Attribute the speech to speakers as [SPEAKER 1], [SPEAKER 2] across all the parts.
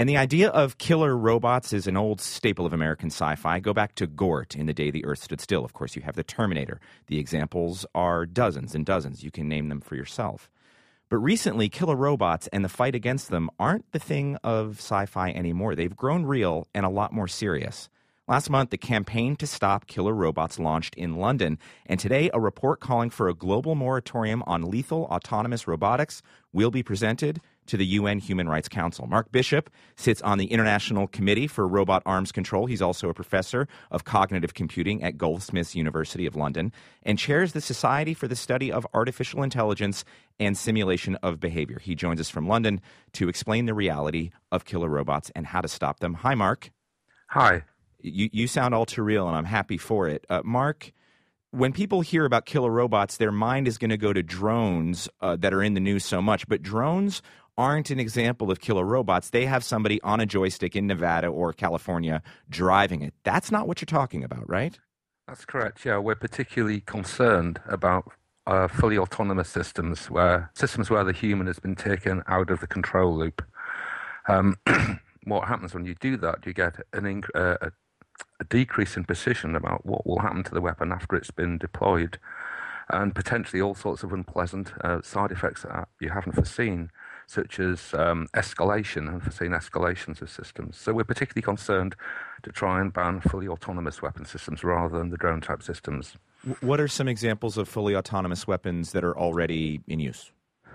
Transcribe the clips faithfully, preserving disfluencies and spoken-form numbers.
[SPEAKER 1] And the idea of killer robots is an old staple of American sci-fi. Go back to Gort, In the Day the Earth Stood Still. Of course, you have the Terminator. The examples are dozens and dozens. You can name them for yourself. But recently, killer robots and the fight against them aren't the thing of sci-fi anymore. They've grown real and a lot more serious. Last month, the Campaign to Stop Killer Robots launched in London, and today a report calling for a global moratorium on lethal autonomous robotics will be presented to the U N Human Rights Council. Mark Bishop sits on the International Committee for Robot Arms Control. He's also a professor of cognitive computing at Goldsmiths University of London and chairs the Society for the Study of Artificial Intelligence and Simulation of Behavior. He joins us from London to explain the reality of killer robots and how to stop them. Hi, Mark.
[SPEAKER 2] Hi.
[SPEAKER 1] You, you sound all too real, and I'm happy for it. Uh, Mark, when people hear about killer robots, their mind is going to go to drones uh, that are in the news so much. But drones aren't an example of killer robots. They have somebody on a joystick in Nevada or California driving it. That's not what you're talking about, right?
[SPEAKER 2] That's correct, yeah. We're particularly concerned about uh, fully autonomous systems, where systems where the human has been taken out of the control loop. Um, what happens when you do that, you get an inc- uh, a a decrease in precision about what will happen to the weapon after it's been deployed, and potentially all sorts of unpleasant uh, side effects that you haven't foreseen, such as um, escalation, unforeseen escalations of systems. So we're particularly concerned to try and ban fully autonomous weapon systems rather than the drone-type systems.
[SPEAKER 1] What are some examples of fully autonomous weapons that are already in use?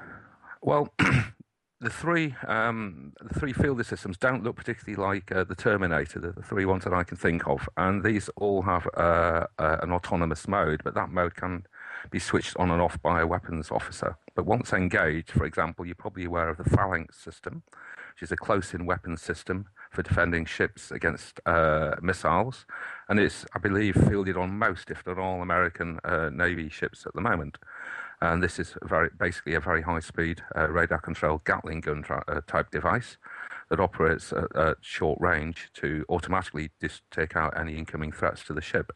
[SPEAKER 2] Well, The three um, the three fielder systems don't look particularly like uh, the Terminator, the, the three ones that I can think of. And these all have uh, uh, an autonomous mode, but that mode can be switched on and off by a weapons officer. But once engaged, for example, you're probably aware of the Phalanx system, which is a close-in weapons system for defending ships against uh, missiles. And it's, I believe, fielded on most, if not all, American uh, Navy ships at the moment. And this is very, basically a very high-speed uh, radar-controlled Gatling gun tra- uh, type device that operates at, at short range to automatically dis- take out any incoming threats to the ship.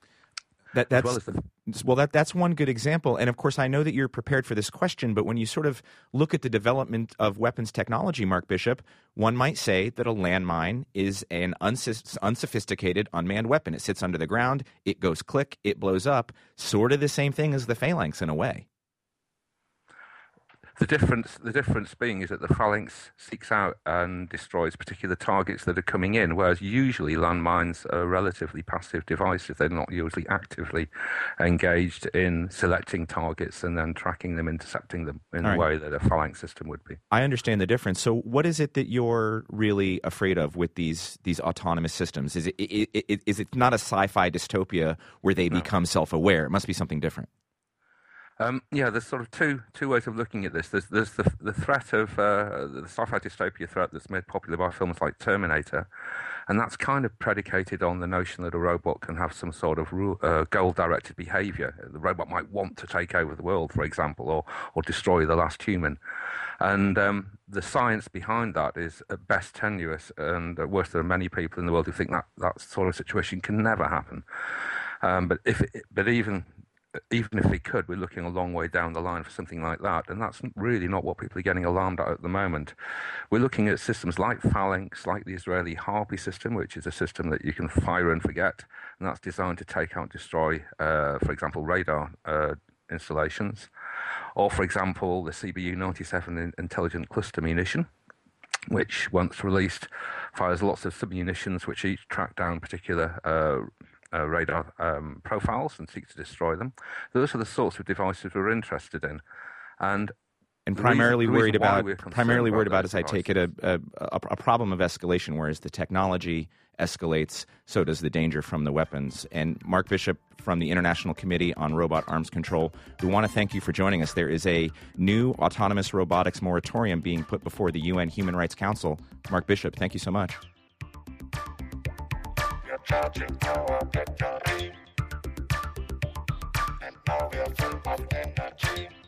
[SPEAKER 1] That, that's,
[SPEAKER 2] well, the...
[SPEAKER 1] well that, that's one good example. And, of course, I know that you're prepared for this question, but when you sort of look at the development of weapons technology, Mark Bishop, one might say that a landmine is an uns- unsophisticated unmanned weapon. It sits under the ground, it goes click, it blows up, sort of the same thing as the Phalanx in a way.
[SPEAKER 2] The difference, the difference being is that the Phalanx seeks out and destroys particular targets that are coming in, whereas usually landmines are relatively passive devices. They're not usually actively engaged in selecting targets and then tracking them, intercepting them in
[SPEAKER 1] All
[SPEAKER 2] the
[SPEAKER 1] right.
[SPEAKER 2] way that a Phalanx system would be.
[SPEAKER 1] I understand the difference. So what is it that you're really afraid of with these these autonomous systems? Is it, it, it is it not a sci-fi dystopia where they
[SPEAKER 2] No.
[SPEAKER 1] become self-aware? It must be something different.
[SPEAKER 2] Um, yeah, there's sort of two two ways of looking at this. There's there's the the threat of uh, the sci-fi dystopia threat that's made popular by films like Terminator, and that's kind of predicated on the notion that a robot can have some sort of rule, uh, goal-directed behavior. The robot might want to take over the world, for example, or or destroy the last human. And um, the science behind that is at best tenuous, and at worst, there are many people in the world who think that that sort of situation can never happen. Um, but if it, but even Even if we could, we're looking a long way down the line for something like that, and that's really not what people are getting alarmed at at the moment. We're looking at systems like Phalanx, like the Israeli Harpy system, which is a system that you can fire and forget, and that's designed to take out and destroy, uh, for example, radar uh, installations, or, for example, the C B U ninety-seven Intelligent Cluster Munition, which, once released, fires lots of submunitions which each track down particular uh, Uh, radar um, profiles and seek to destroy them. Those are the sorts of devices we're interested in, and
[SPEAKER 1] and primarily
[SPEAKER 2] reason,
[SPEAKER 1] worried about primarily worried about,
[SPEAKER 2] about
[SPEAKER 1] as I take it, a, a a problem of escalation. Whereas the technology escalates, so does the danger from the weapons. And Mark Bishop from the International Committee on Robot Arms Control, we want to thank you for joining us. There is a new autonomous robotics moratorium being put before the U N Human Rights Council. Mark Bishop, thank you so much.
[SPEAKER 3] Charging our victory, and now we are full of energy.